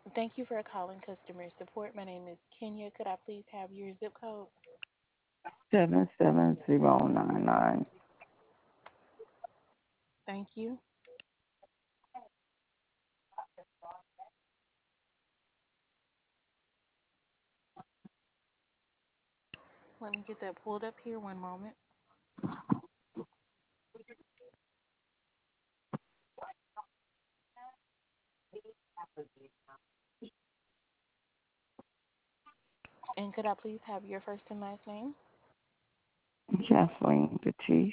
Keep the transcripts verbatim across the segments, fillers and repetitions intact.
Thank you for calling customer support. My name is Kenya. Could I please have your zip code? seven seven zero nine nine. Thank you. Let me get that pulled up here one moment. And could I please have your first and last name? Kathleen Batiste.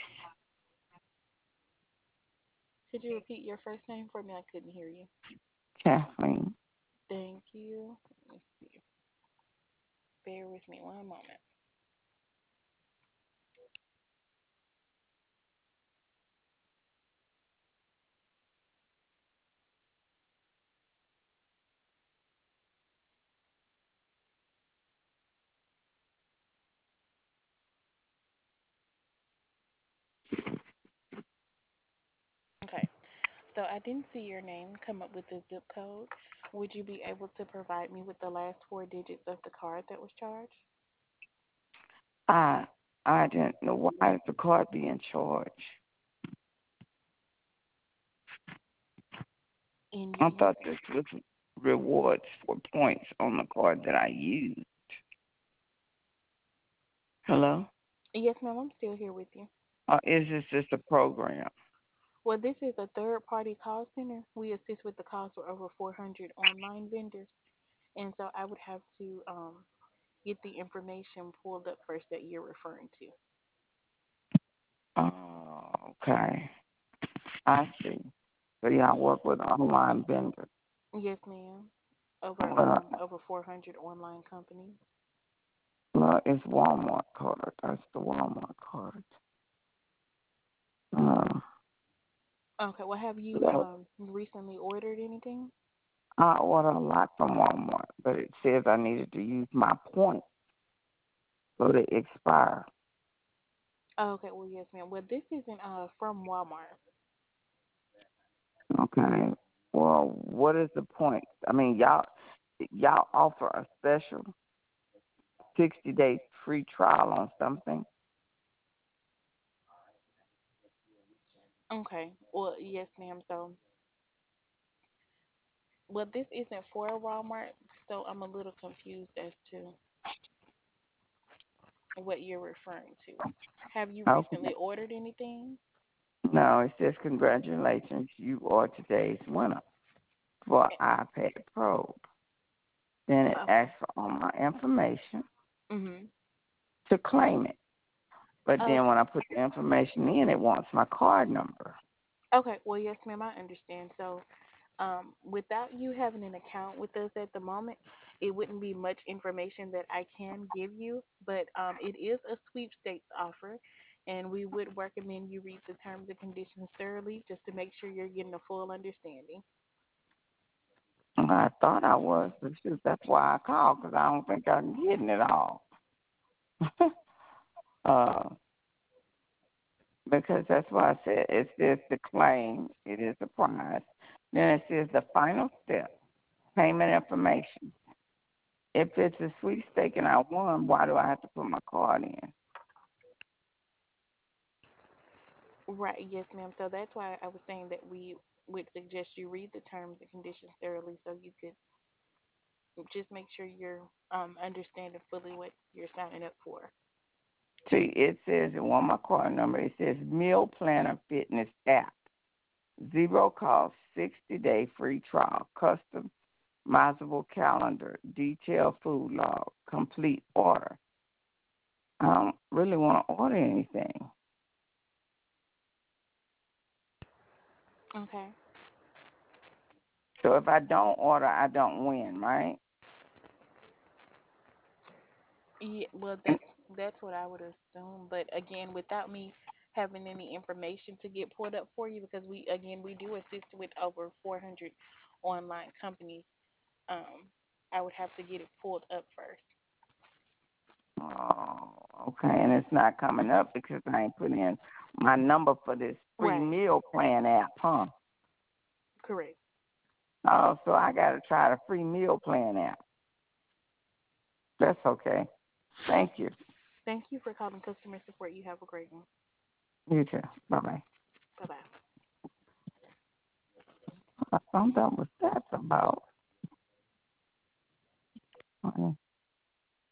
Could you repeat your first name for me? I couldn't hear you. Kathleen. Thank you. Let me see. Bear with me one moment. Okay. So I didn't see your name come up with the zip code. Would you be able to provide me with the last four digits of the card that was charged? I I didn't know why is the card being charged. And you I use thought this was rewards for points on the card that I used. Hello? Yes, ma'am, I'm still here with you. Or is this just a program? Well, this is a third party call center. We assist with the calls for over four hundred online vendors. And so I would have to um, get the information pulled up first that you're referring to. Oh, okay. I see. So y'all work with online vendors. Yes, ma'am. Over Well, um over four hundred online companies. well, it's Walmart card. That's the Walmart card. Uh, Okay. Well, have you so um recently ordered anything? I order a lot from Walmart, but it says I needed to use my points so they expire. Okay. Well, yes, ma'am. Well, this isn't uh from Walmart. Okay. Well, what is the point? I mean, y'all y'all offer a special sixty day free trial on something. Okay. Well, yes, ma'am. So, well, this isn't for Walmart, so I'm a little confused as to what you're referring to. Have you Okay. recently ordered anything? No, it says congratulations, you are today's winner for iPad Pro. Then it Okay. asks for all my information Mhm. to claim it. But then Okay. when I put the information in, it wants my card number. Okay. Well, yes, ma'am. I understand. So, um, without you having an account with us at the moment, it wouldn't be much information that I can give you. But um, it is a sweepstakes offer, and we would recommend you read the terms and conditions thoroughly just to make sure you're getting a full understanding. I thought I was, but shoot, that's why I called because I don't think I'm getting it all. uh, because that's why I said it says the claim, it is a prize. Then it says the final step, payment information. If it's a sweepstake and I won, why do I have to put my card in? Right, yes, ma'am. So that's why I was saying that we would suggest you read the terms and conditions thoroughly so you could just make sure you're um, understanding fully what you're signing up for. See, it says it on my card number, it says Meal Planner Fitness app. Zero cost, sixty day free trial, customizable calendar, detailed food log, complete order. I don't really want to order anything. Okay. So if I don't order, I don't win, right? Yeah, well, that's that's what I would assume. But again, without me having any information to get pulled up for you, because we again we do assist with over four hundred online companies, um, I would have to get it pulled up first. Oh, okay. And it's not coming up because I ain't put in my number for this free Right. meal plan app, huh? Correct. Oh, so I got to try the free meal plan app. That's okay. Thank you. Thank you for calling customer support. You have a great one. You too. Bye bye. Bye bye. I found out what that's about.